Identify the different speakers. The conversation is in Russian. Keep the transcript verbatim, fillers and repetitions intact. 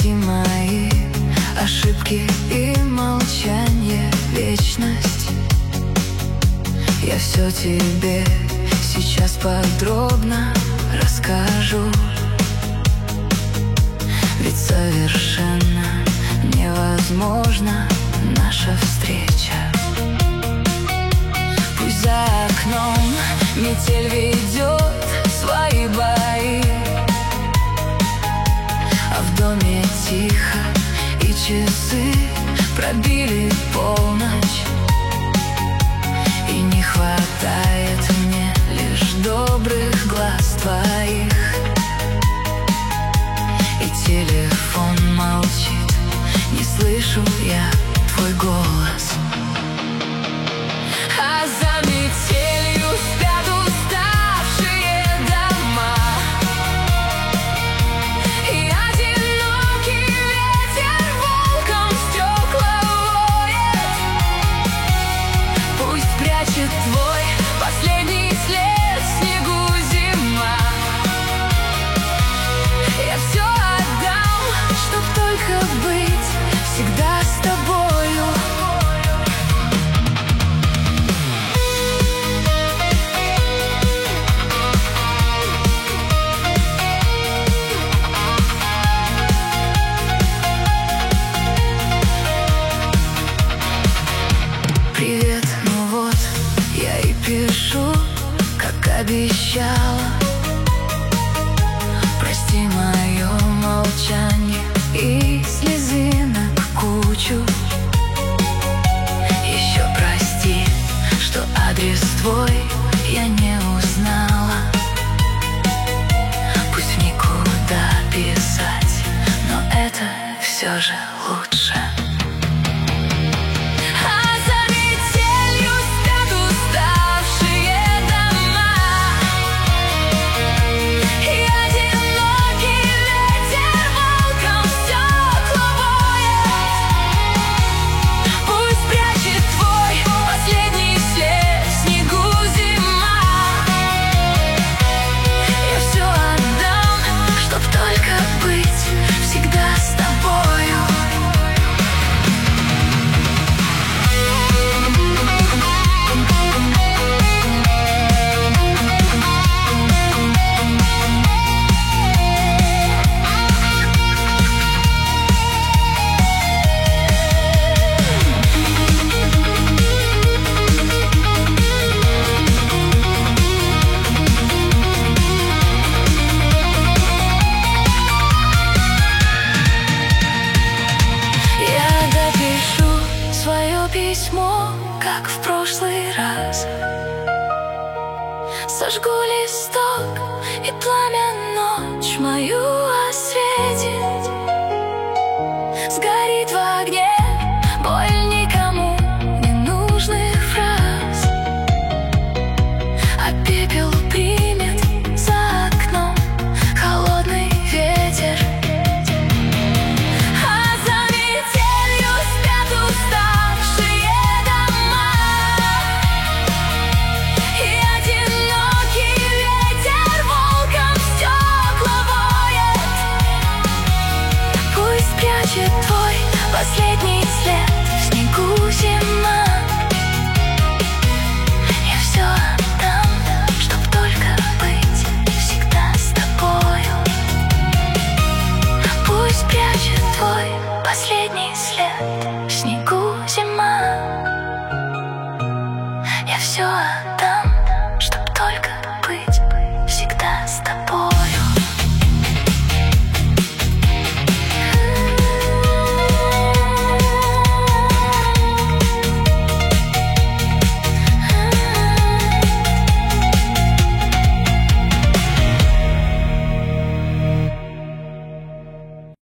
Speaker 1: Прости мои ошибки и молчание, вечность. Я все тебе сейчас подробно расскажу, ведь совершенно невозможна наша встреча. Пусть за окном метель ведет свои бои, а в доме тихо, и часы пробили полночь. И не хватает мне лишь добрых глаз твоих. И телефон молчит, не слышу я твой голос. А за метелью спят уставшие дома, и одинокий ветер волком стекла воет. Пусть прячет твой последний след в снегу зима. Я все отдам, чтоб только быть всегда с тобою. Привет, ну вот, я и пишу, как обещала. Прости мое молчание и слезы на кучу. Еще прости, что адрес твой я не узнала. Пусть в никуда писать, но это все же лучше. Письмо, как в прошлый раз. Сожгу листок, и пламя ночь мою осветит. Сгорит в огне боль никому не нужных фраз, а пепел примет за окном холодный ветер. Твой последний след в снегу зима. Я все отдам, чтоб только быть всегда с тобою. Пусть прячет твой последний след в снегу зима. Я все отдам.